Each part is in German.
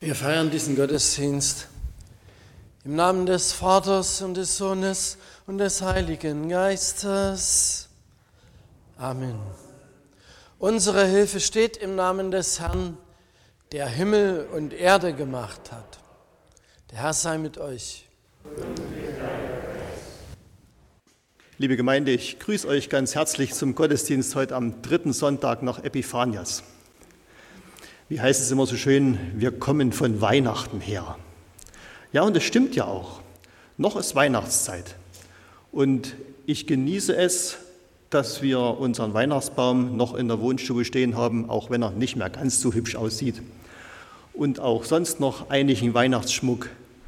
Wir feiern diesen Gottesdienst im Namen des Vaters und des Sohnes und des Heiligen Geistes. Amen. Unsere Hilfe steht im Namen des Herrn, der Himmel und Erde gemacht hat. Der Herr sei mit euch. Liebe Gemeinde, ich grüße euch ganz herzlich zum Gottesdienst heute am 3. Sonntag nach Epiphanias. Wie heißt es immer so schön, wir kommen von Weihnachten her. Ja, und das stimmt ja auch. Noch ist Weihnachtszeit. Und ich genieße es, dass wir unseren Weihnachtsbaum noch in der Wohnstube stehen haben, auch wenn er nicht mehr ganz so hübsch aussieht. Und auch sonst noch einigen Weihnachtsschmuck.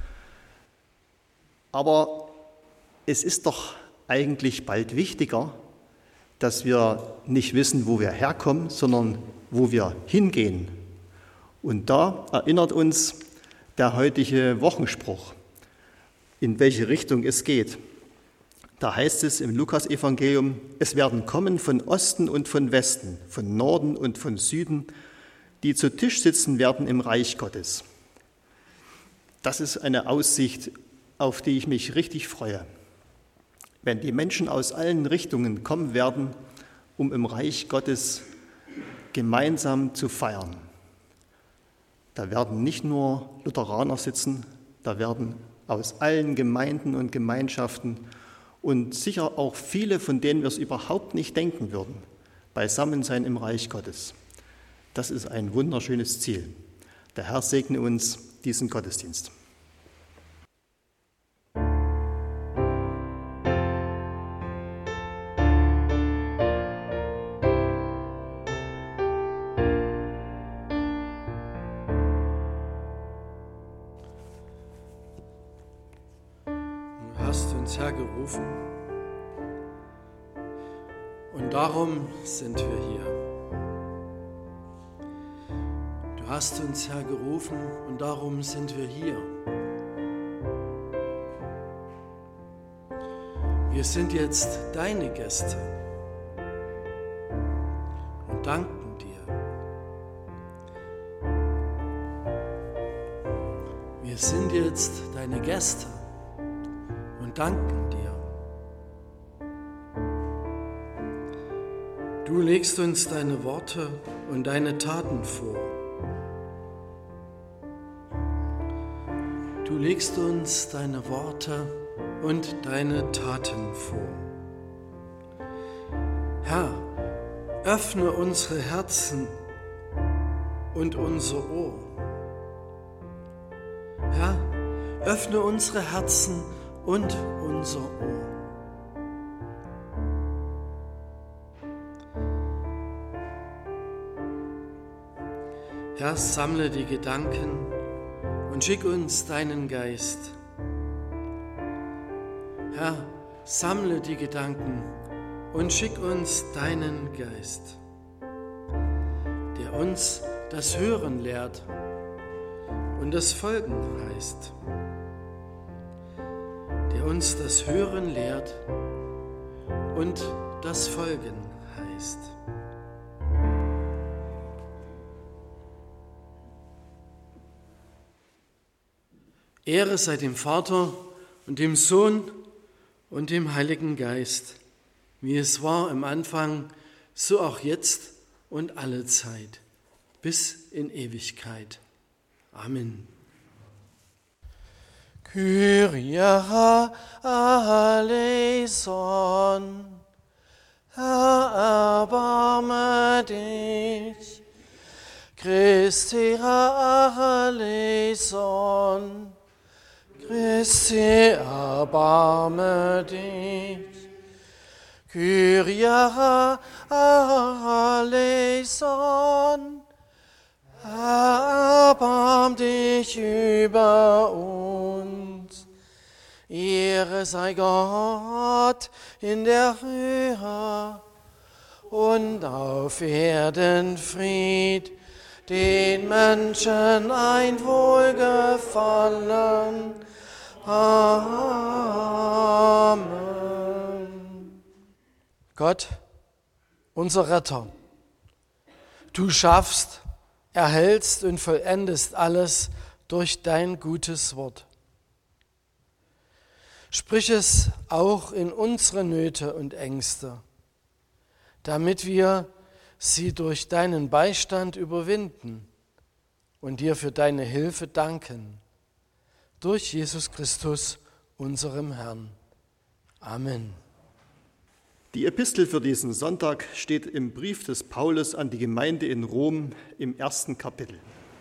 Aber es ist doch eigentlich bald wichtiger, dass wir nicht wissen, wo wir herkommen, sondern wo wir hingehen. Und da erinnert uns der heutige Wochenspruch, in welche Richtung es geht. Da heißt es im Lukas-Evangelium, es werden kommen von Osten und von Westen, von Norden und von Süden, die zu Tisch sitzen werden im Reich Gottes. Das ist eine Aussicht, auf die ich mich richtig freue. Wenn die Menschen aus allen Richtungen kommen werden, um im Reich Gottes gemeinsam zu feiern. Da werden nicht nur Lutheraner sitzen, da werden aus allen Gemeinden und Gemeinschaften und sicher auch viele, von denen wir es überhaupt nicht denken würden, beisammen sein im Reich Gottes. Das ist ein wunderschönes Ziel. Der Herr segne uns diesen Gottesdienst. Hergerufen und darum sind wir hier. Du hast uns hergerufen und darum sind wir hier. Wir sind jetzt deine Gäste und danken dir. Wir sind jetzt deine Gäste und danken dir. Du legst uns deine Worte und deine Taten vor. Du legst uns deine Worte und deine Taten vor. Herr, öffne unsere Herzen und unser Ohr. Herr, öffne unsere Herzen und unser Ohr. Herr, sammle die Gedanken und schick uns deinen Geist. Herr, sammle die Gedanken und schick uns deinen Geist, der uns das Hören lehrt und das Folgen heißt. Uns das Hören lehrt und das Folgen heißt. Ehre sei dem Vater und dem Sohn und dem Heiligen Geist, wie es war im Anfang, so auch jetzt und alle Zeit, bis in Ewigkeit. Amen. Kyrie eleison, Herr, erbarme dich. Christi eleison, Christi, erbarme dich. Kyrie eleison, erbarm dich über uns. Ehre sei Gott in der Höhe und auf Erden Fried, den Menschen ein Wohlgefallen. Amen. Gott, unser Retter, du schaffst, erhältst und vollendest alles durch dein gutes Wort. Sprich es auch in unsere Nöte und Ängste, damit wir sie durch deinen Beistand überwinden und dir für deine Hilfe danken. Durch Jesus Christus, unserem Herrn. Amen. Die Epistel für diesen Sonntag steht im Brief des Paulus an die Gemeinde in Rom im 1. Kapitel.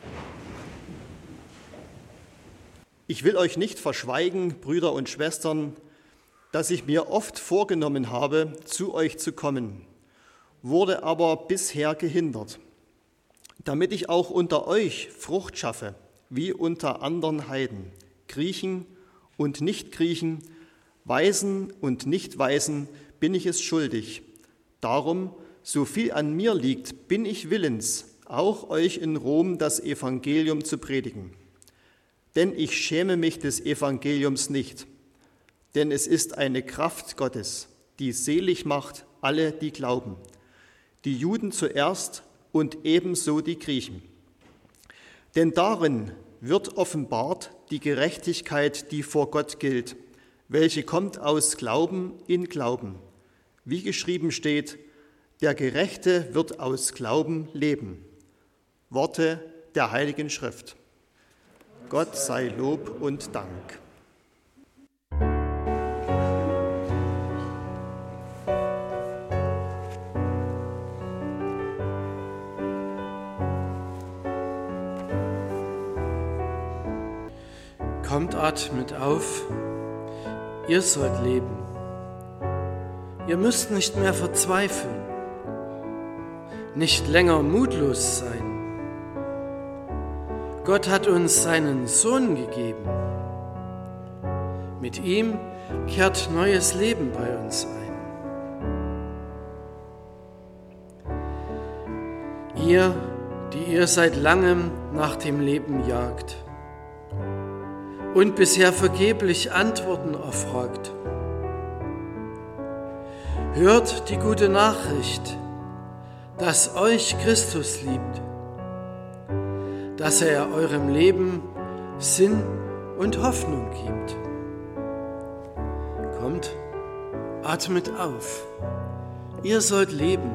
Ich will euch nicht verschweigen, Brüder und Schwestern, dass ich mir oft vorgenommen habe, zu euch zu kommen, wurde aber bisher gehindert, damit ich auch unter euch Frucht schaffe, wie unter anderen Heiden, Griechen und Nichtgriechen, Weisen und Nichtweisen bin ich es schuldig. Darum, so viel an mir liegt, bin ich willens, auch euch in Rom das Evangelium zu predigen. Denn ich schäme mich des Evangeliums nicht, denn es ist eine Kraft Gottes, die selig macht alle, die glauben, die Juden zuerst und ebenso die Griechen. Denn darin wird offenbart die Gerechtigkeit, die vor Gott gilt, welche kommt aus Glauben in Glauben. Wie geschrieben steht, der Gerechte wird aus Glauben leben. Worte der Heiligen Schrift. Gott sei Lob und Dank. Kommt, atmet auf, ihr sollt leben. Ihr müsst nicht mehr verzweifeln, nicht länger mutlos sein. Gott hat uns seinen Sohn gegeben. Mit ihm kehrt neues Leben bei uns ein. Ihr, die ihr seit langem nach dem Leben jagt und bisher vergeblich Antworten erfragt, hört die gute Nachricht, dass euch Christus liebt, dass er eurem Leben Sinn und Hoffnung gibt. Kommt, atmet auf, ihr sollt leben.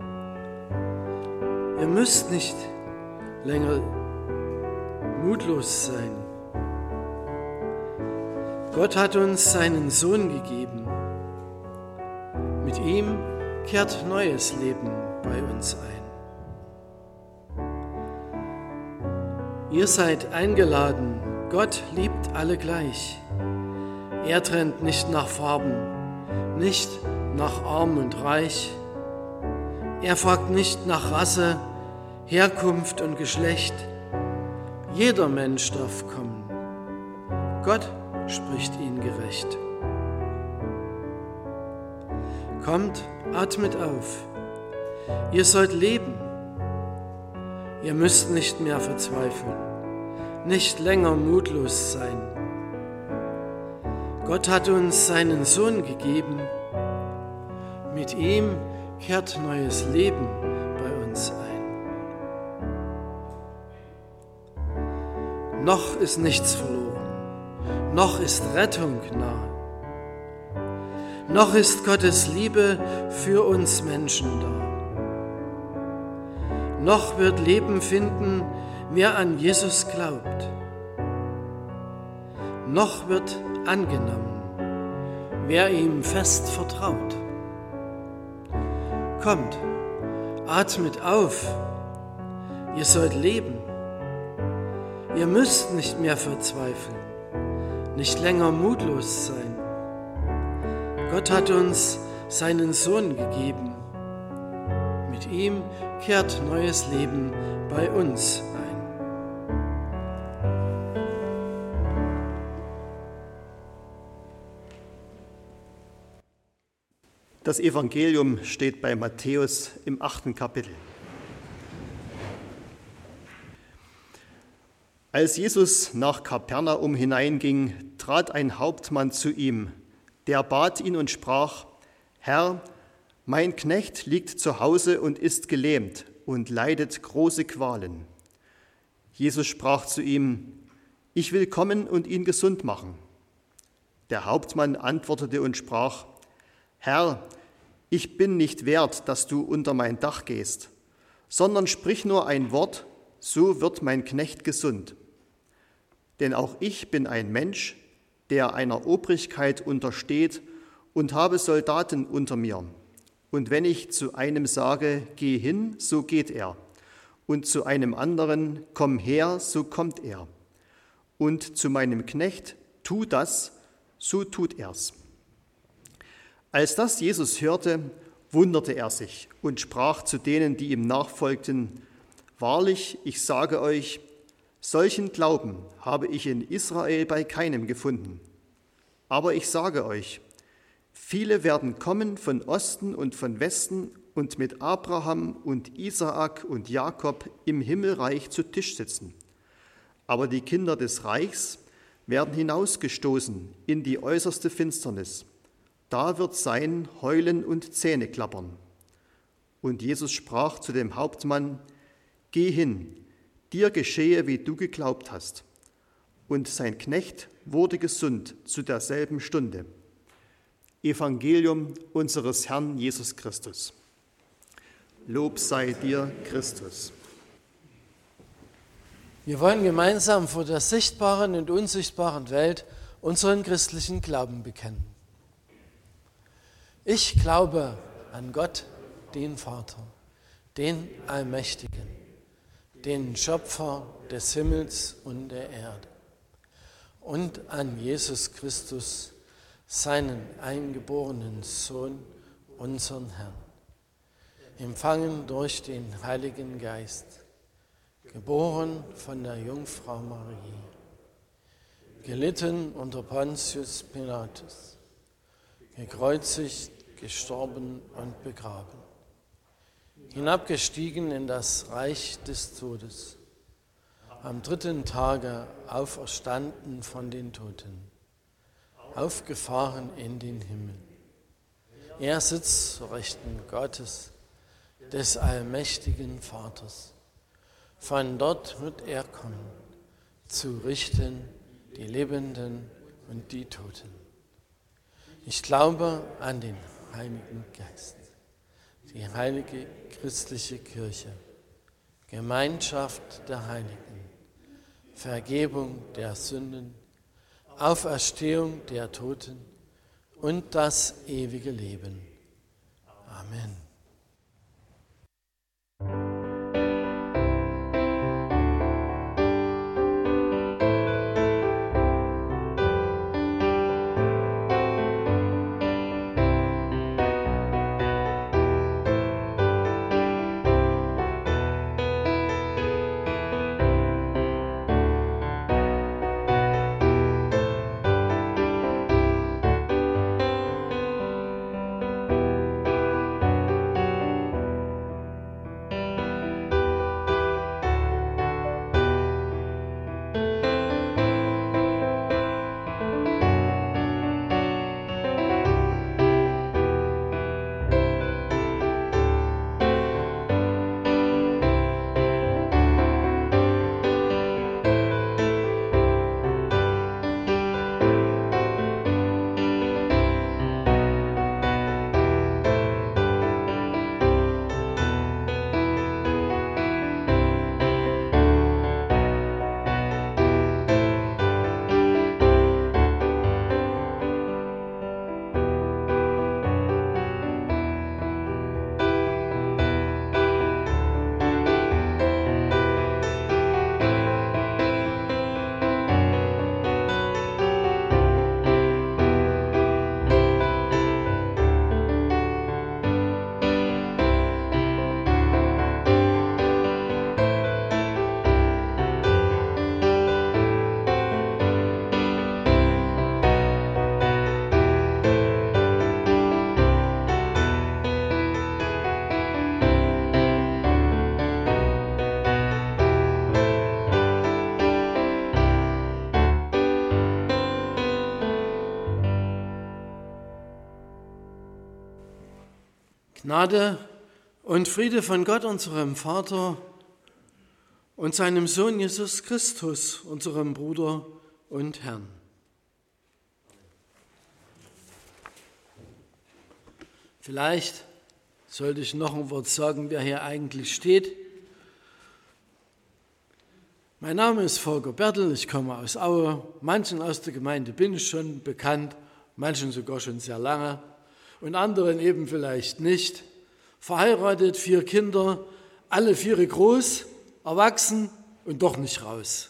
Ihr müsst nicht länger mutlos sein. Gott hat uns seinen Sohn gegeben. Mit ihm kehrt neues Leben bei uns ein. Ihr seid eingeladen, Gott liebt alle gleich. Er trennt nicht nach Farben, nicht nach arm und reich. Er fragt nicht nach Rasse, Herkunft und Geschlecht. Jeder Mensch darf kommen. Gott spricht ihn gerecht. Kommt, atmet auf. Ihr sollt leben. Ihr müsst nicht mehr verzweifeln, nicht länger mutlos sein. Gott hat uns seinen Sohn gegeben. Mit ihm kehrt neues Leben bei uns ein. Noch ist nichts verloren, noch ist Rettung nah. Noch ist Gottes Liebe für uns Menschen da. Noch wird Leben finden, wer an Jesus glaubt. Noch wird angenommen, wer ihm fest vertraut. Kommt, atmet auf, ihr sollt leben. Ihr müsst nicht mehr verzweifeln, nicht länger mutlos sein. Gott hat uns seinen Sohn gegeben. Mit ihm kehrt neues Leben bei uns ein. Das Evangelium steht bei Matthäus im 8. Kapitel. Als Jesus nach Kapernaum hineinging, trat ein Hauptmann zu ihm, der bat ihn und sprach: Herr, mein Knecht liegt zu Hause und ist gelähmt und leidet große Qualen. Jesus sprach zu ihm: ich will kommen und ihn gesund machen. Der Hauptmann antwortete und sprach, Herr, ich bin nicht wert, dass du unter mein Dach gehst, sondern sprich nur ein Wort, so wird mein Knecht gesund. Denn auch ich bin ein Mensch, der einer Obrigkeit untersteht und habe Soldaten unter mir. Und wenn ich zu einem sage, geh hin, so geht er. Und zu einem anderen, komm her, so kommt er. Und zu meinem Knecht, tu das, so tut er's. Als das Jesus hörte, wunderte er sich und sprach zu denen, die ihm nachfolgten, wahrlich, ich sage euch, solchen Glauben habe ich in Israel bei keinem gefunden. Aber ich sage euch, viele werden kommen von Osten und von Westen und mit Abraham und Isaak und Jakob im Himmelreich zu Tisch sitzen. Aber die Kinder des Reichs werden hinausgestoßen in die äußerste Finsternis. Da wird sein Heulen und Zähneklappern. Und Jesus sprach zu dem Hauptmann, geh hin, dir geschehe, wie du geglaubt hast. Und sein Knecht wurde gesund zu derselben Stunde. Evangelium unseres Herrn Jesus Christus. Lob sei dir, Christus. Wir wollen gemeinsam vor der sichtbaren und unsichtbaren Welt unseren christlichen Glauben bekennen. Ich glaube an Gott, den Vater, den Allmächtigen, den Schöpfer des Himmels und der Erde, und an Jesus Christus, seinen eingeborenen Sohn, unseren Herrn, empfangen durch den Heiligen Geist, geboren von der Jungfrau Marie, gelitten unter Pontius Pilatus, gekreuzigt, gestorben und begraben, hinabgestiegen in das Reich des Todes, am 3. Tage auferstanden von den Toten, aufgefahren in den Himmel. Er sitzt zur Rechten Gottes, des allmächtigen Vaters. Von dort wird er kommen, zu richten die Lebenden und die Toten. Ich glaube an den Heiligen Geist, die heilige christliche Kirche, Gemeinschaft der Heiligen, Vergebung der Sünden, Auferstehung der Toten und das ewige Leben. Amen. Gnade und Friede von Gott, unserem Vater, und seinem Sohn Jesus Christus, unserem Bruder und Herrn. Vielleicht sollte ich noch ein Wort sagen, wer hier eigentlich steht. Mein Name ist Volker Bertel, ich komme aus Aue. Manchen aus der Gemeinde bin ich schon bekannt, manchen sogar schon sehr lange und anderen eben vielleicht nicht. Verheiratet, 4 Kinder, alle 4 groß, erwachsen und doch nicht raus.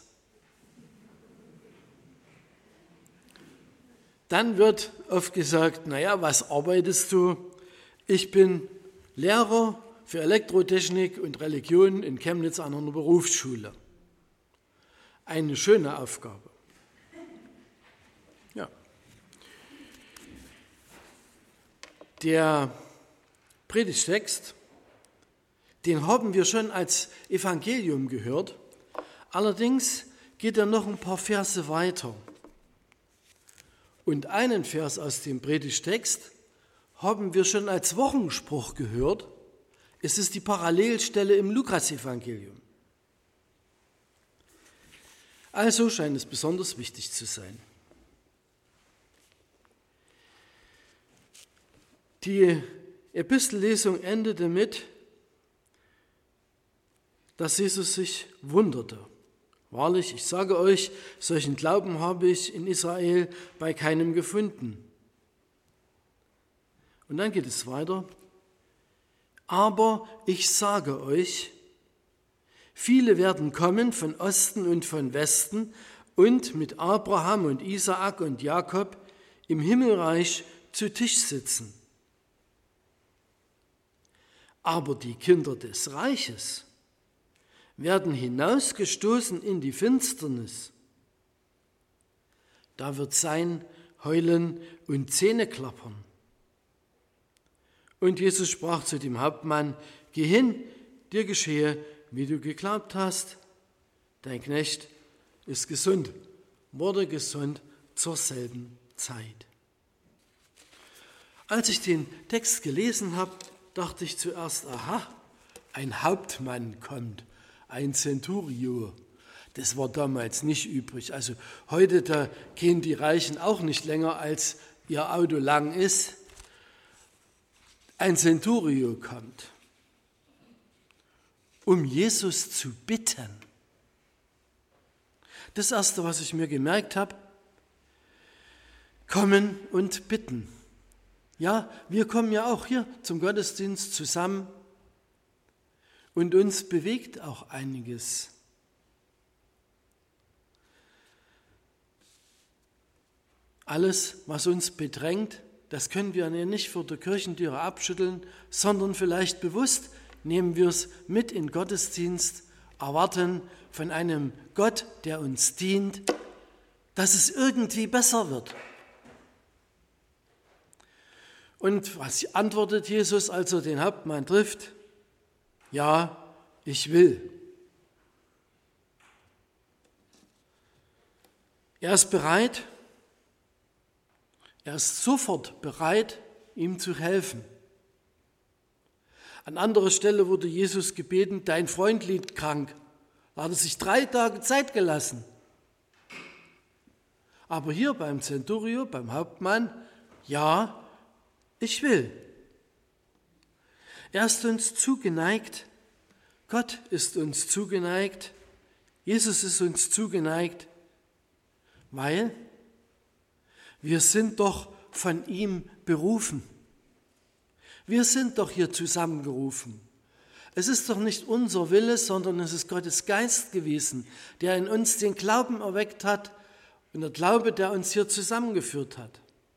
Dann wird oft gesagt, naja, was arbeitest du? Ich bin Lehrer für Elektrotechnik und Religion in Chemnitz an einer Berufsschule. Eine schöne Aufgabe. Ja. Der Predigtext, den haben wir schon als Evangelium gehört. Allerdings geht er noch ein paar Verse weiter. Und einen Vers aus dem Predigtext haben wir schon als Wochenspruch gehört. Es ist die Parallelstelle im Lukasevangelium. Also scheint es besonders wichtig zu sein. Die Epistellesung endet damit, dass Jesus sich wunderte. Wahrlich, ich sage euch, solchen Glauben habe ich in Israel bei keinem gefunden. Und dann geht es weiter. Aber ich sage euch, viele werden kommen von Osten und von Westen und mit Abraham und Isaak und Jakob im Himmelreich zu Tisch sitzen. Aber die Kinder des Reiches werden hinausgestoßen in die Finsternis. Da wird sein Heulen und Zähneklappern. Und Jesus sprach zu dem Hauptmann, geh hin, dir geschehe, wie du geglaubt hast. Dein Knecht ist gesund, wurde gesund zur selben Zeit. Als ich den Text gelesen habe, dachte ich zuerst, aha, ein Hauptmann kommt, ein Centurio. Das war damals nicht übrig. Also heute, da gehen die Reichen auch nicht länger, als ihr Auto lang ist. Ein Centurio kommt, um Jesus zu bitten. Das Erste, was ich mir gemerkt habe, kommen und bitten. Ja, wir kommen ja auch hier zum Gottesdienst zusammen und uns bewegt auch einiges. Alles, was uns bedrängt, das können wir nicht vor der Kirchentüre abschütteln, sondern vielleicht bewusst nehmen wir es mit in Gottesdienst, erwarten von einem Gott, der uns dient, dass es irgendwie besser wird. Und was antwortet Jesus, als er den Hauptmann trifft? Ja, ich will. Er ist bereit, er ist sofort bereit, ihm zu helfen. An anderer Stelle wurde Jesus gebeten, dein Freund liegt krank. Da hat er sich 3 Tage Zeit gelassen. Aber hier beim Centurio, beim Hauptmann, ja, ich will. Er ist uns zugeneigt, Gott ist uns zugeneigt, Jesus ist uns zugeneigt, weil wir sind doch von ihm berufen. Wir sind doch hier zusammengerufen. Es ist doch nicht unser Wille, sondern es ist Gottes Geist gewesen, der in uns den Glauben erweckt hat und der Glaube, der uns hier zusammengeführt hat.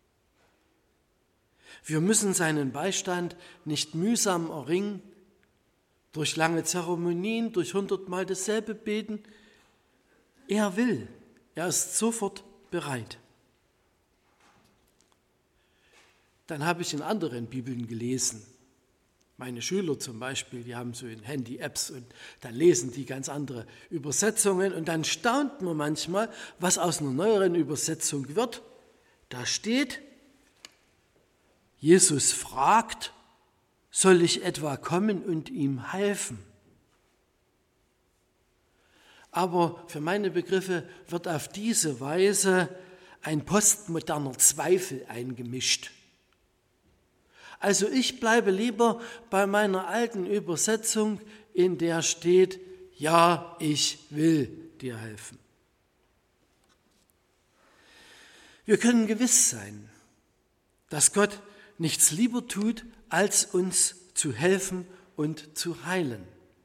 Wir müssen seinen Beistand nicht mühsam erringen, durch lange Zeremonien, durch 100-mal dasselbe beten. Er will, er ist sofort bereit. Dann habe ich in anderen Bibeln gelesen. Meine Schüler zum Beispiel, die haben so in Handy-Apps und da lesen die ganz andere Übersetzungen und dann staunt man manchmal, was aus einer neueren Übersetzung wird. Da steht, Jesus fragt, soll ich etwa kommen und ihm helfen? aber für meine Begriffe wird auf diese Weise ein postmoderner Zweifel eingemischt. Also ich bleibe lieber bei meiner alten Übersetzung, in der steht, ja, ich will dir helfen. Wir können gewiss sein, dass Gott nichts lieber tut, als uns zu helfen und zu heilen.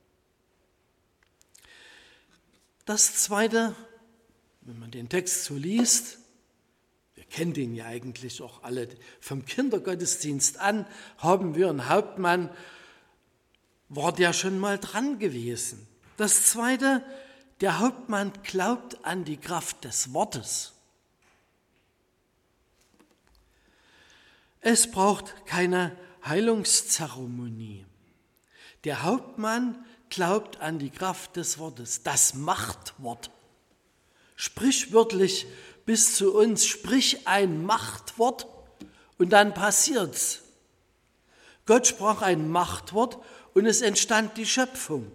Das Zweite, wenn man den Text so liest, wir kennen den ja eigentlich auch alle, vom Kindergottesdienst an haben wir einen Hauptmann, war der schon mal dran gewesen. Das Zweite, der Hauptmann glaubt an die Kraft des Wortes. Es braucht keine Heilungszeremonie. Der Hauptmann glaubt an die Kraft des Wortes, das Machtwort. Sprichwörtlich bis zu uns, sprich ein Machtwort und dann passiert's. Gott sprach ein Machtwort und es entstand die Schöpfung.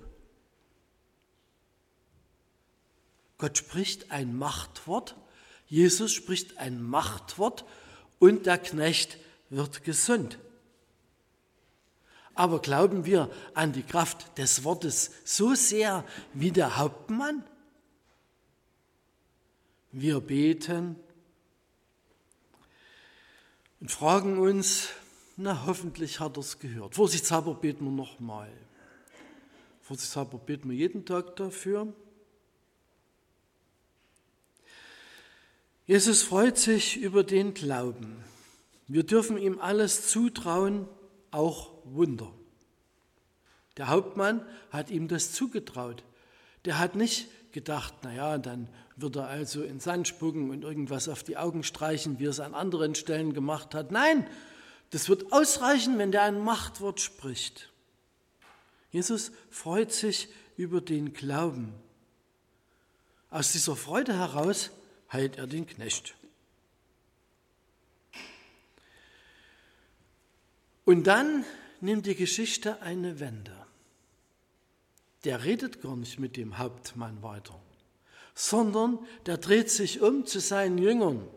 Gott spricht ein Machtwort, Jesus spricht ein Machtwort und der Knecht wird gesund. Aber glauben wir an die Kraft des Wortes so sehr wie der Hauptmann? Wir beten und fragen uns, na hoffentlich hat er es gehört. Vorsichtshalber beten wir nochmal. Vorsichtshalber beten wir jeden Tag dafür. Jesus freut sich über den Glauben. Wir dürfen ihm alles zutrauen, auch Wunder. Der Hauptmann hat ihm das zugetraut. Der hat nicht gedacht, naja, dann wird er also in Sand spucken und irgendwas auf die Augen streichen, wie er es an anderen Stellen gemacht hat. Nein, das wird ausreichen, wenn der ein Machtwort spricht. Jesus freut sich über den Glauben. Aus dieser Freude heraus heilt er den Knecht. Und dann nimmt die Geschichte eine Wende. Der redet gar nicht mit dem Hauptmann weiter, sondern der dreht sich um zu seinen Jüngern.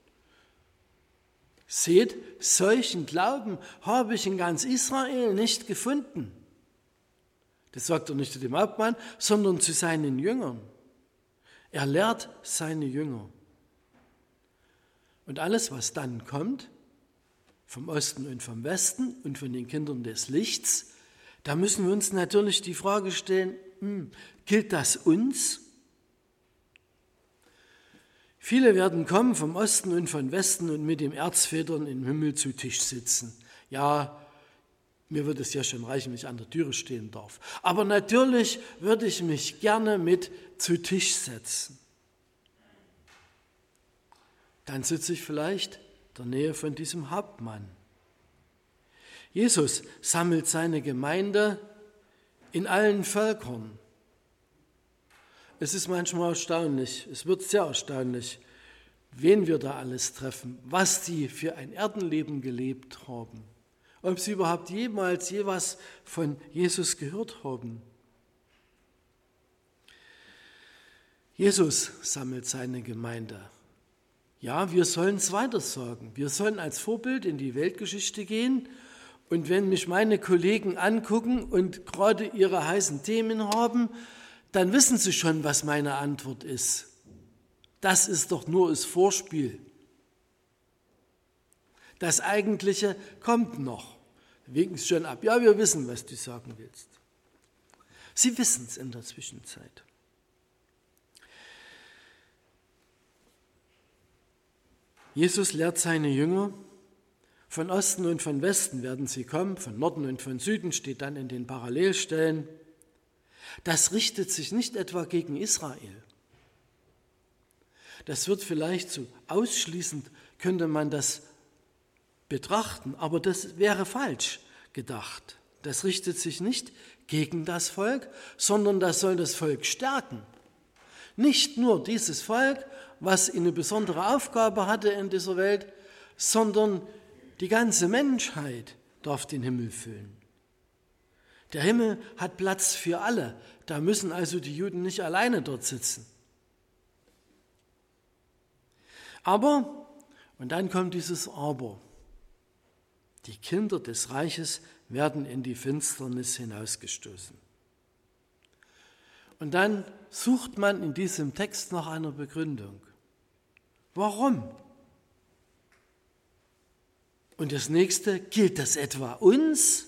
Seht, solchen Glauben habe ich in ganz Israel nicht gefunden. Das sagt er nicht zu dem Hauptmann, sondern zu seinen Jüngern. Er lehrt seine Jünger. Und alles, was dann kommt, vom Osten und vom Westen und von den Kindern des Lichts, da müssen wir uns natürlich die Frage stellen, gilt das uns? Viele werden kommen vom Osten und vom Westen und mit dem Erzvätern im Himmel zu Tisch sitzen. Ja, mir würde es ja schon reichen, wenn ich an der Türe stehen darf. Aber natürlich würde ich mich gerne mit zu Tisch setzen. Dann sitze ich vielleicht in der Nähe von diesem Hauptmann. Jesus sammelt seine Gemeinde in allen Völkern. Es ist manchmal erstaunlich, es wird sehr erstaunlich, wen wir da alles treffen, was die für ein Erdenleben gelebt haben, ob sie überhaupt jemals je was von Jesus gehört haben. Jesus sammelt seine Gemeinde. Ja, wir sollen es weitersagen. Wir sollen als Vorbild in die Weltgeschichte gehen. Und wenn mich meine Kollegen angucken und gerade ihre heißen Themen haben, dann wissen sie schon, was meine Antwort ist. Das ist doch nur das Vorspiel. Das Eigentliche kommt noch. Winken es schon ab. Ja, wir wissen, was du sagen willst. Sie wissen es in der Zwischenzeit. Jesus lehrt seine Jünger, von Osten und von Westen werden sie kommen, von Norden und von Süden steht dann in den Parallelstellen. Das richtet sich nicht etwa gegen Israel. Das wird vielleicht so ausschließend, könnte man das betrachten, aber das wäre falsch gedacht. Das richtet sich nicht gegen das Volk, sondern das soll das Volk stärken. Nicht nur dieses Volk, was eine besondere Aufgabe hatte in dieser Welt, sondern die ganze Menschheit darf den Himmel füllen. Der Himmel hat Platz für alle. Da müssen also die Juden nicht alleine dort sitzen. Aber, und dann kommt dieses Aber, die Kinder des Reiches werden in die Finsternis hinausgestoßen. Und dann sucht man in diesem Text nach einer Begründung. Warum? Und das nächste, gilt das etwa uns?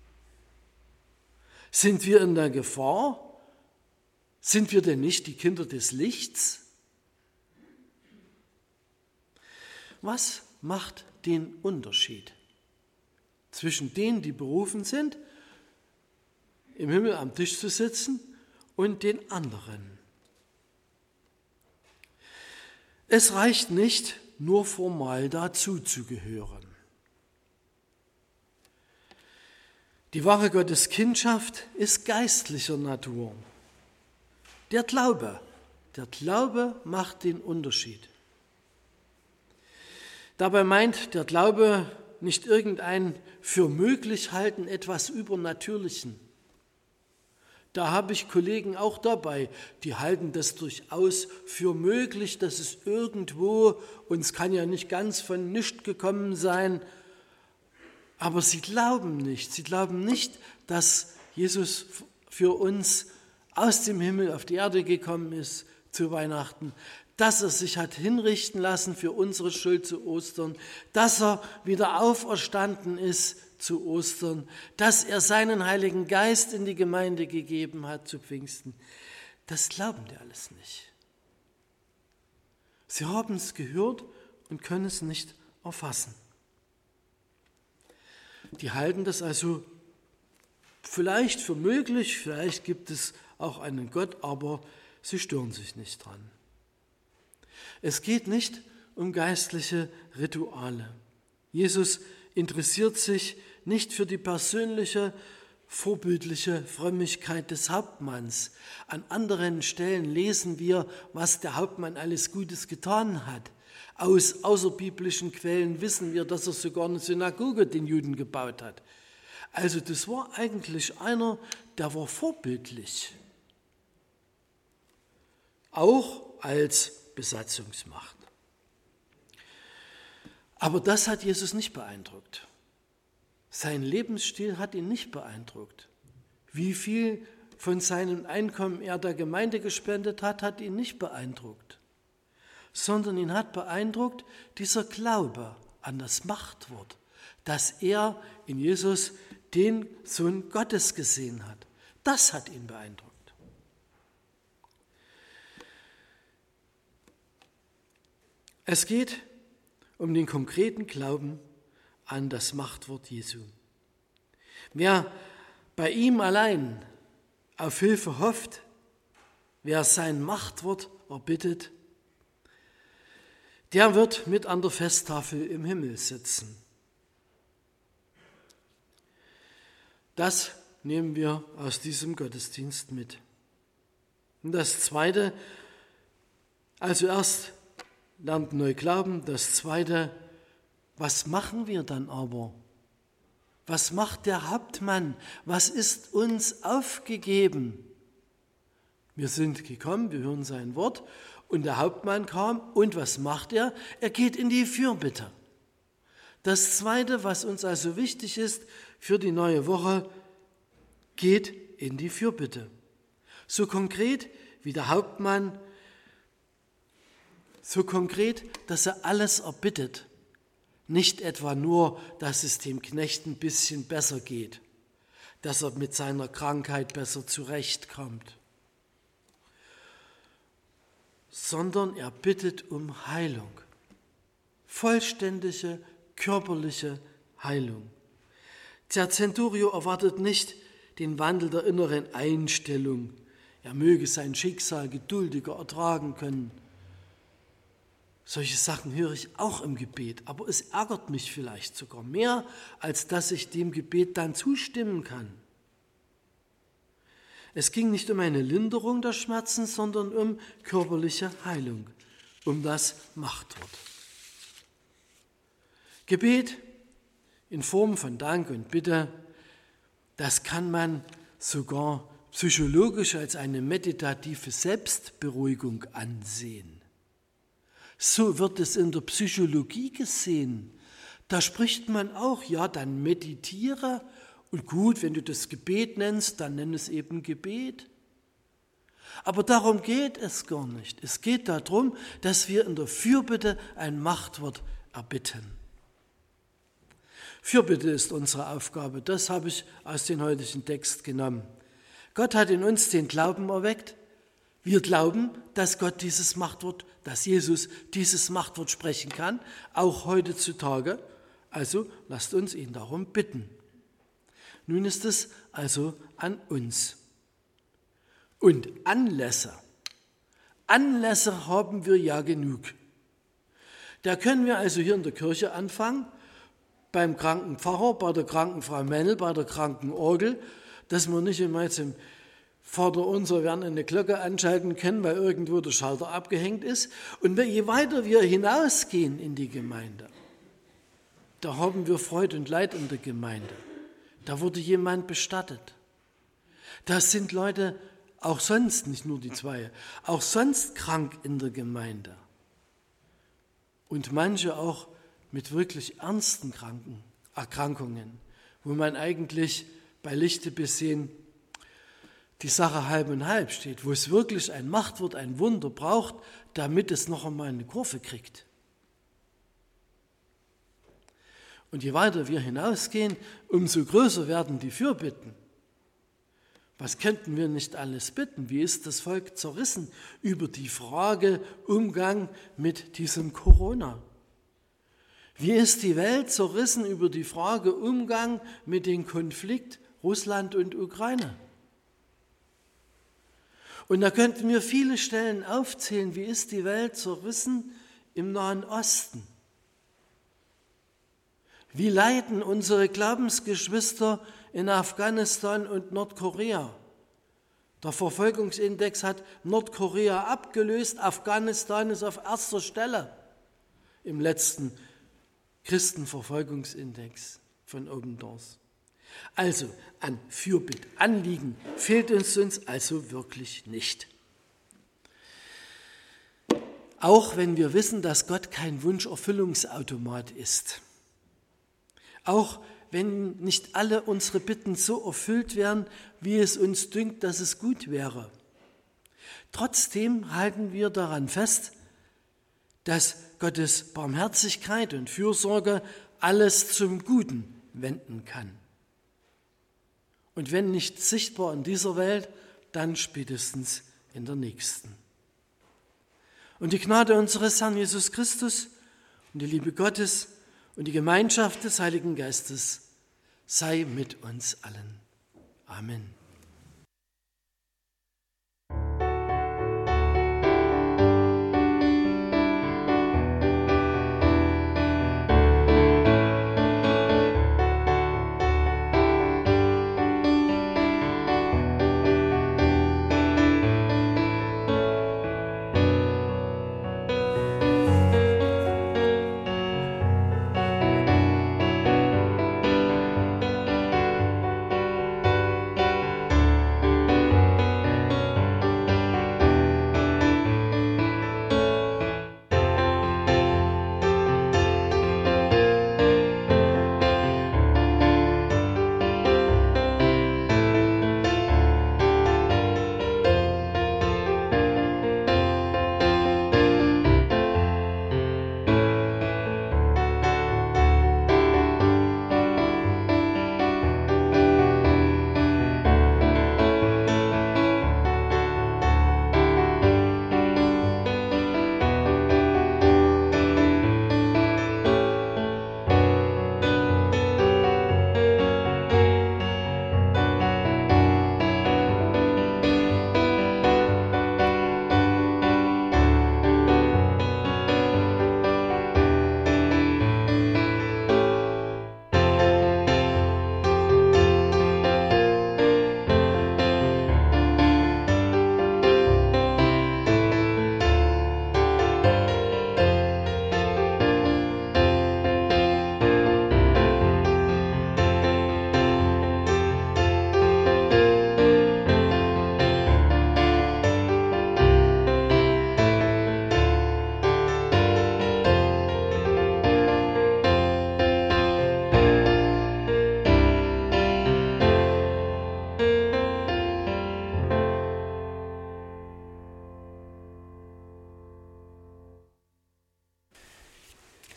Sind wir in der Gefahr? Sind wir denn nicht die Kinder des Lichts? Was macht den Unterschied zwischen denen, die berufen sind, im Himmel am Tisch zu sitzen, und den anderen? Es reicht nicht, nur formal dazuzugehören. Die wahre Gotteskindschaft ist geistlicher Natur. Der Glaube macht den Unterschied. Dabei meint der Glaube nicht irgendein für möglich halten etwas Übernatürlichen. Da habe ich Kollegen auch dabei, die halten das durchaus für möglich, dass es irgendwo, uns kann ja nicht ganz von nichts gekommen sein, aber sie glauben nicht, dass Jesus für uns aus dem Himmel auf die Erde gekommen ist zu Weihnachten, dass er sich hat hinrichten lassen für unsere Schuld zu Ostern, dass er wieder auferstanden ist zu Ostern, dass er seinen Heiligen Geist in die Gemeinde gegeben hat zu Pfingsten. Das glauben die alles nicht. Sie haben es gehört und können es nicht erfassen. Die halten das also vielleicht für möglich, vielleicht gibt es auch einen Gott, aber sie stören sich nicht dran. Es geht nicht um geistliche Rituale. Jesus interessiert sich nicht für die persönliche, vorbildliche Frömmigkeit des Hauptmanns. An anderen Stellen lesen wir, was der Hauptmann alles Gutes getan hat. Aus außerbiblischen Quellen wissen wir, dass er sogar eine Synagoge den Juden gebaut hat. Also das war eigentlich einer, der war vorbildlich. Auch als Besatzungsmacht. Aber das hat Jesus nicht beeindruckt. Sein Lebensstil hat ihn nicht beeindruckt. Wie viel von seinem Einkommen er der Gemeinde gespendet hat, hat ihn nicht beeindruckt. Sondern ihn hat beeindruckt dieser Glaube an das Machtwort, dass er in Jesus den Sohn Gottes gesehen hat. Das hat ihn beeindruckt. Es geht um den konkreten Glauben an das Machtwort Jesu. Wer bei ihm allein auf Hilfe hofft, wer sein Machtwort erbittet, der wird mit an der Festtafel im Himmel sitzen. Das nehmen wir aus diesem Gottesdienst mit. Und das Zweite, also erst lernt neu glauben, das Zweite, was machen wir dann aber? Was macht der Hauptmann? Was ist uns aufgegeben? Wir sind gekommen, wir hören sein Wort und der Hauptmann kam und was macht er? Er geht in die Fürbitte. Das Zweite, was uns also wichtig ist für die neue Woche, geht in die Fürbitte. So konkret wie der Hauptmann, so konkret, dass er alles erbittet. Nicht etwa nur, dass es dem Knecht ein bisschen besser geht, dass er mit seiner Krankheit besser zurechtkommt, sondern er bittet um Heilung, vollständige körperliche Heilung. Der Centurio erwartet nicht den Wandel der inneren Einstellung, er möge sein Schicksal geduldiger ertragen können. Solche Sachen höre ich auch im Gebet, aber es ärgert mich vielleicht sogar mehr, als dass ich dem Gebet dann zustimmen kann. Es ging nicht um eine Linderung der Schmerzen, sondern um körperliche Heilung, um das Machtwort. Gebet in Form von Dank und Bitte, Das kann man sogar psychologisch als eine meditative Selbstberuhigung ansehen. So wird es in der Psychologie gesehen. Da spricht man auch, ja, dann meditiere und gut, wenn du das Gebet nennst, dann nenn es eben Gebet. Aber darum geht es gar nicht. Es geht darum, dass wir in der Fürbitte ein Machtwort erbitten. Fürbitte ist unsere Aufgabe, das habe ich aus dem heutigen Text genommen. Gott hat in uns den Glauben erweckt. Wir glauben, dass Gott dieses Machtwort, dass Jesus dieses Machtwort sprechen kann, auch heutzutage. Also lasst uns ihn darum bitten. Nun ist es also an uns. Und Anlässe haben wir ja genug. Da können wir also hier in der Kirche anfangen, beim kranken Pfarrer, bei der kranken Frau Mennel, bei der kranken Orgel, dass wir nicht immer jetzt im Vaterunser werden eine Glocke anschalten können, weil irgendwo der Schalter abgehängt ist. Und je weiter wir hinausgehen in die Gemeinde, da haben wir Freude und Leid in der Gemeinde. Da wurde jemand bestattet. Da sind Leute auch sonst, nicht nur die zwei, auch sonst krank in der Gemeinde. Und manche auch mit wirklich ernsten Erkrankungen, wo man eigentlich bei Lichte besehen die Sache halb und halb steht, wo es wirklich ein Machtwort, ein Wunder braucht, damit es noch einmal eine Kurve kriegt. Und je weiter wir hinausgehen, umso größer werden die Fürbitten. Was könnten wir nicht alles bitten? Wie ist das Volk zerrissen über die Frage Umgang mit diesem Corona? Wie ist die Welt zerrissen über die Frage Umgang mit dem Konflikt Russland und Ukraine? Und da könnten wir viele Stellen aufzählen, wie ist die Welt zerrissen im Nahen Osten? Wie leiden unsere Glaubensgeschwister in Afghanistan und Nordkorea? Der Verfolgungsindex hat Nordkorea abgelöst, Afghanistan ist auf erster Stelle im letzten Christenverfolgungsindex von Open Doors. Also an Fürbitte, Anliegen fehlt uns also wirklich nicht. Auch wenn wir wissen, dass Gott kein Wunscherfüllungsautomat ist. Auch wenn nicht alle unsere Bitten so erfüllt werden, wie es uns dünkt, dass es gut wäre. Trotzdem halten wir daran fest, dass Gottes Barmherzigkeit und Fürsorge alles zum Guten wenden kann. Und wenn nicht sichtbar in dieser Welt, dann spätestens in der nächsten. Und die Gnade unseres Herrn Jesus Christus und die Liebe Gottes und die Gemeinschaft des Heiligen Geistes sei mit uns allen. Amen.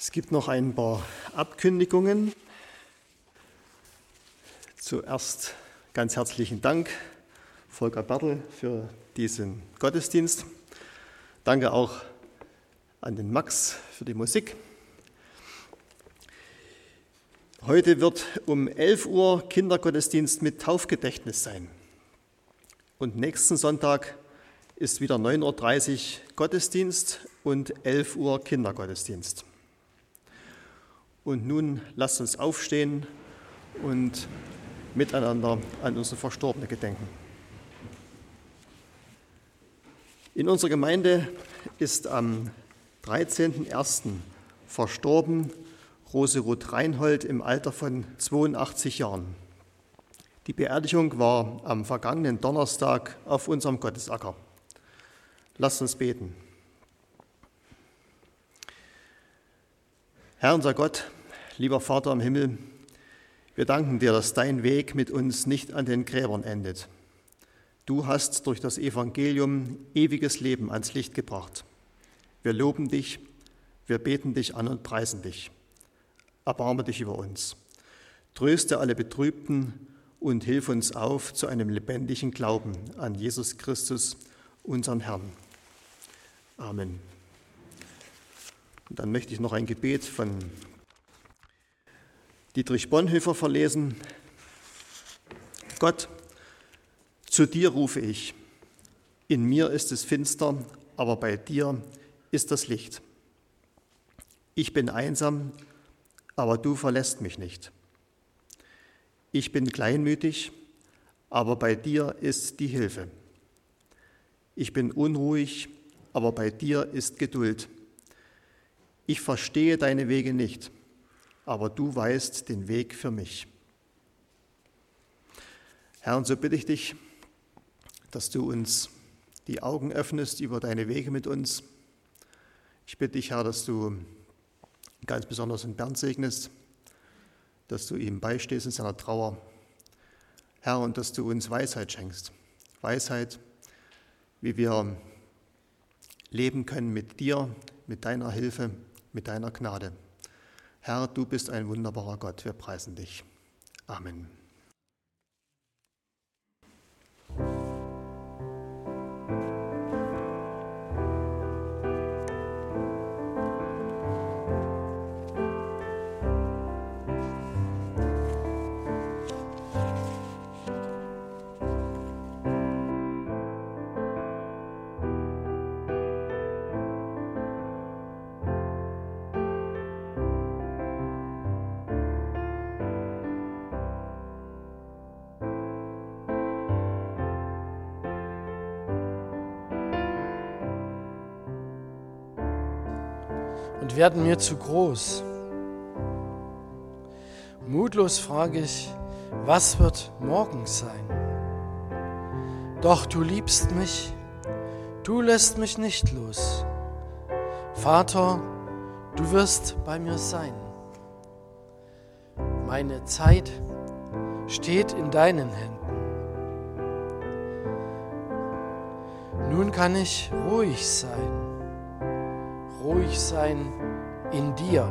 Es gibt noch ein paar Abkündigungen. Zuerst ganz herzlichen Dank, Volker Bertel, für diesen Gottesdienst. Danke auch an den Max für die Musik. Heute wird um 11 Uhr Kindergottesdienst mit Taufgedächtnis sein. Und nächsten Sonntag ist wieder 9.30 Uhr Gottesdienst und 11 Uhr Kindergottesdienst. Und nun lasst uns aufstehen und miteinander an unsere Verstorbene gedenken. In unserer Gemeinde ist am 13.01. verstorben Roseruth Reinhold im Alter von 82 Jahren. Die Beerdigung war am vergangenen Donnerstag auf unserem Gottesacker. Lasst uns beten. Herr unser Gott, lieber Vater im Himmel, wir danken dir, dass dein Weg mit uns nicht an den Gräbern endet. Du hast durch das Evangelium ewiges Leben ans Licht gebracht. Wir loben dich, wir beten dich an und preisen dich. Erbarme dich über uns. Tröste alle Betrübten und hilf uns auf zu einem lebendigen Glauben an Jesus Christus, unseren Herrn. Amen. Und dann möchte ich noch ein Gebet von Dietrich Bonhoeffer verlesen. Gott, zu dir rufe ich. In mir ist es finster, aber bei dir ist das Licht. Ich bin einsam, aber du verlässt mich nicht. Ich bin kleinmütig, aber bei dir ist die Hilfe. Ich bin unruhig, aber bei dir ist Geduld. Ich verstehe deine Wege nicht, aber du weißt den Weg für mich. Herr, und so bitte ich dich, dass du uns die Augen öffnest über deine Wege mit uns. Ich bitte dich, Herr, dass du ganz besonders den Bernd segnest, dass du ihm beistehst in seiner Trauer. Herr, und dass du uns Weisheit schenkst. Weisheit, wie wir leben können mit dir, mit deiner Hilfe, mit deiner Gnade. Herr, du bist ein wunderbarer Gott, wir preisen dich. Amen. Und werden mir zu groß. Mutlos frage ich, was wird morgen sein? Doch du liebst mich, du lässt mich nicht los. Vater, du wirst bei mir sein. Meine Zeit steht in deinen Händen. Nun kann ich ruhig sein in dir.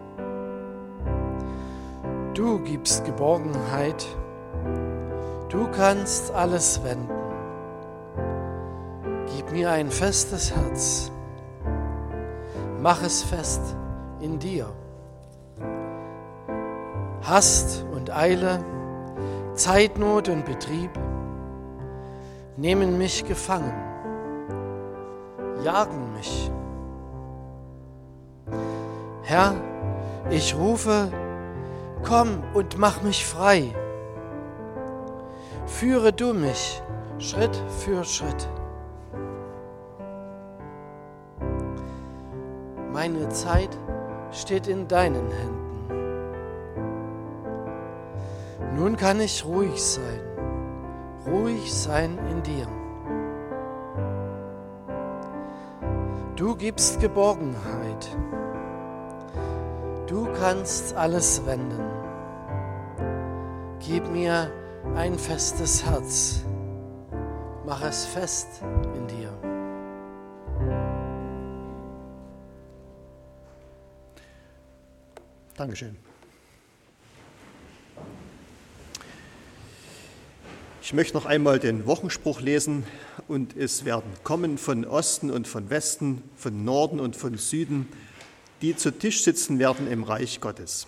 Du gibst Geborgenheit, du kannst alles wenden. Gib mir ein festes Herz, mach es fest in dir. Hast und Eile, Zeitnot und Betrieb nehmen mich gefangen, jagen mich. Herr, ich rufe, komm und mach mich frei. Führe du mich Schritt für Schritt. Meine Zeit steht in deinen Händen. Nun kann ich ruhig sein in dir. Du gibst Geborgenheit. Du kannst alles wenden. Gib mir ein festes Herz. Mach es fest in dir. Dankeschön. Ich möchte noch einmal den Wochenspruch lesen und es werden kommen von Osten und von Westen, von Norden und von Süden, die zu Tisch sitzen werden im Reich Gottes.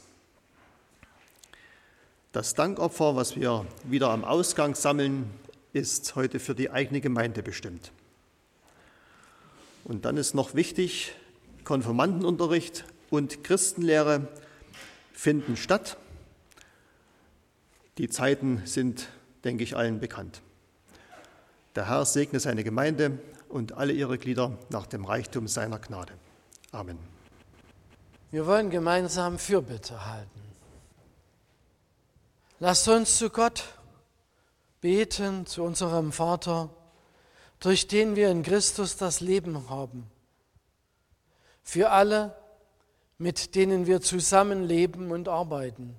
Das Dankopfer, was wir wieder am Ausgang sammeln, ist heute für die eigene Gemeinde bestimmt. Und dann ist noch wichtig, Konfirmandenunterricht und Christenlehre finden statt. Die Zeiten sind, denke ich, allen bekannt. Der Herr segne seine Gemeinde und alle ihre Glieder nach dem Reichtum seiner Gnade. Amen. Wir wollen gemeinsam Fürbitte halten. Lasst uns zu Gott beten, zu unserem Vater, durch den wir in Christus das Leben haben. Für alle, mit denen wir zusammenleben und arbeiten.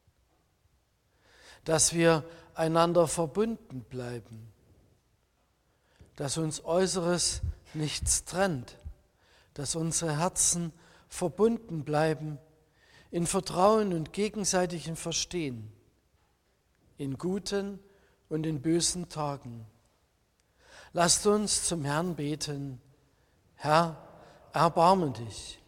Dass wir einander verbunden bleiben. Dass uns Äußeres nichts trennt. Dass unsere Herzen verbunden bleiben in Vertrauen und gegenseitigem Verstehen. In guten und in bösen Tagen. Lasst uns zum Herrn beten. Herr, erbarme dich.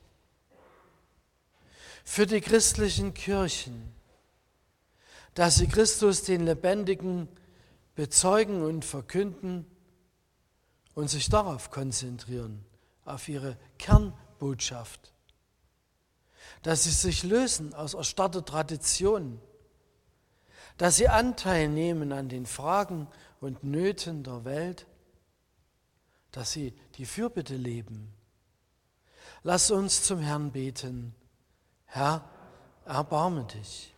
Für die christlichen Kirchen, dass sie Christus den Lebendigen bezeugen und verkünden und sich darauf konzentrieren, auf ihre Kernbotschaft. Dass sie sich lösen aus erstarrter Tradition, dass sie Anteil nehmen an den Fragen und Nöten der Welt, dass sie die Fürbitte leben. Lass uns zum Herrn beten. Herr, erbarme dich.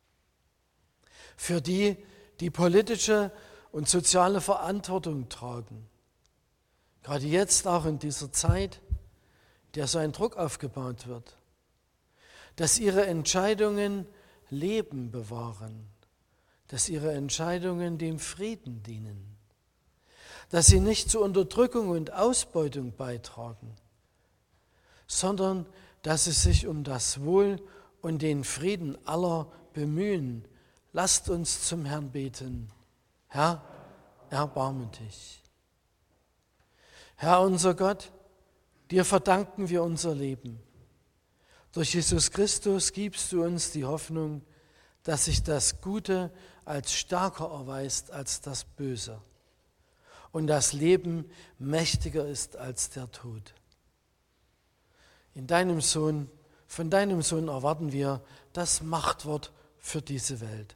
Für die, die politische und soziale Verantwortung tragen, gerade jetzt auch in dieser Zeit, der so ein Druck aufgebaut wird, dass ihre Entscheidungen Leben bewahren, dass ihre Entscheidungen dem Frieden dienen, dass sie nicht zu Unterdrückung und Ausbeutung beitragen, sondern dass sie sich um das Wohl und den Frieden aller bemühen. Lasst uns zum Herrn beten. Herr, erbarme dich. Herr unser Gott, dir verdanken wir unser Leben. Durch Jesus Christus gibst du uns die Hoffnung, dass sich das Gute als stärker erweist als das Böse und das Leben mächtiger ist als der Tod. Von deinem Sohn erwarten wir das Machtwort für diese Welt.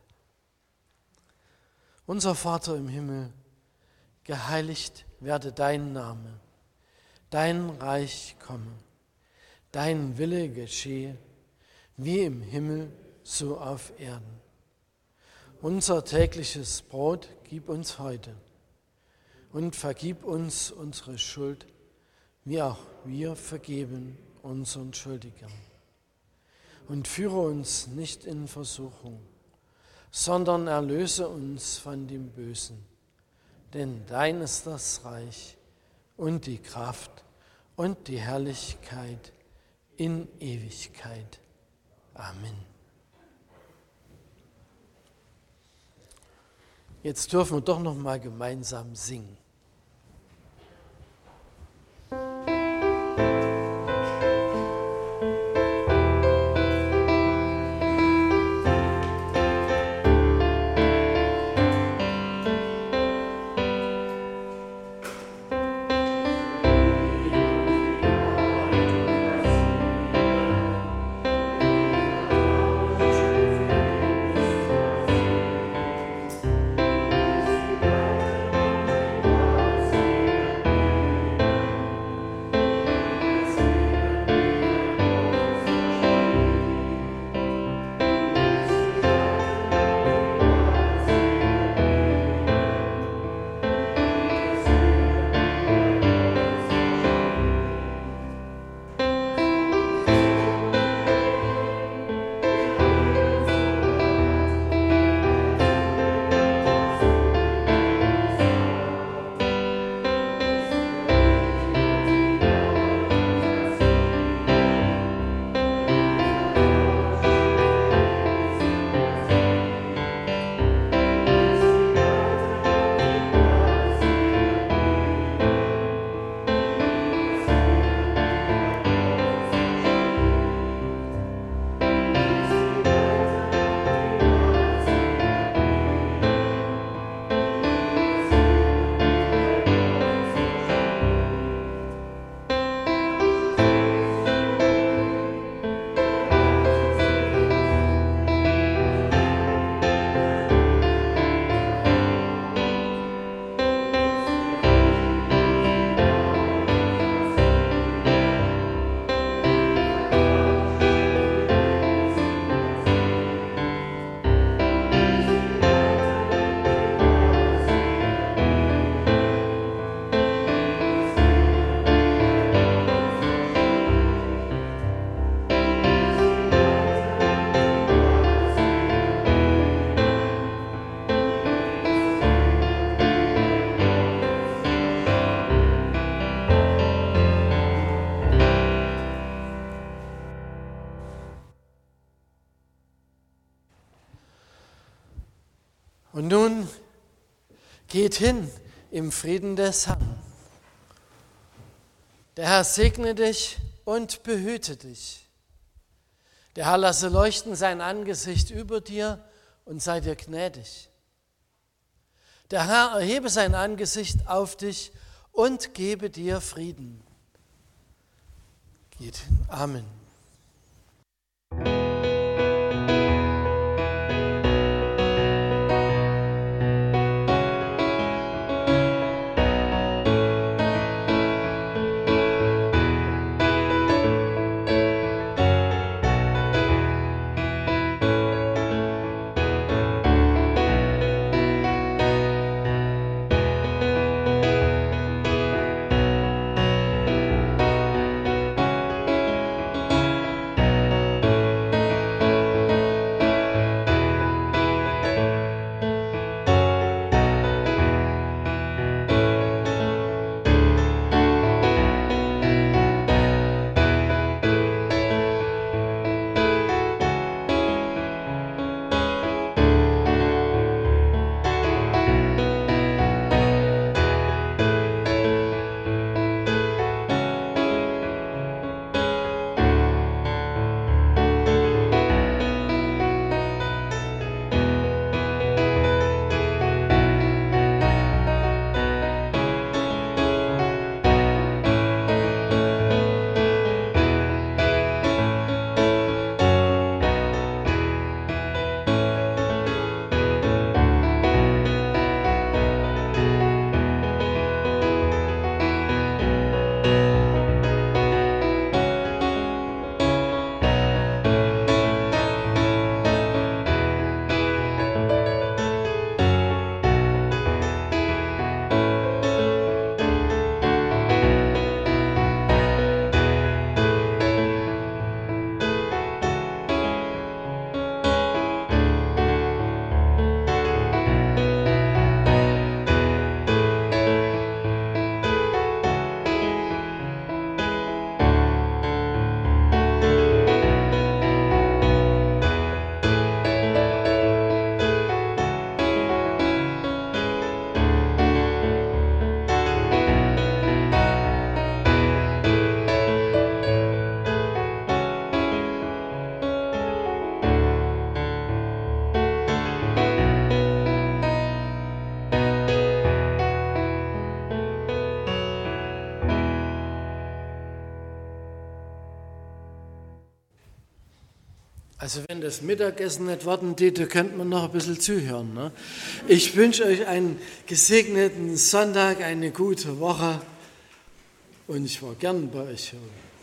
Unser Vater im Himmel, geheiligt werde dein Name, dein Reich komme, dein Wille geschehe, wie im Himmel, so auf Erden. Unser tägliches Brot gib uns heute und vergib uns unsere Schuld, wie auch wir vergeben unseren Schuldigern. Und führe uns nicht in Versuchung, sondern erlöse uns von dem Bösen. Denn dein ist das Reich und die Kraft und die Herrlichkeit in Ewigkeit. Amen. Jetzt dürfen wir doch noch mal gemeinsam singen. Amen. Geht hin im Frieden des Herrn. Der Herr segne dich und behüte dich. Der Herr lasse leuchten sein Angesicht über dir und sei dir gnädig. Der Herr erhebe sein Angesicht auf dich und gebe dir Frieden. Geht hin. Amen. Also wenn das Mittagessen nicht warten täte, könnte man noch ein bisschen zuhören. Ne? Ich wünsche euch einen gesegneten Sonntag, eine gute Woche und ich war gern bei euch.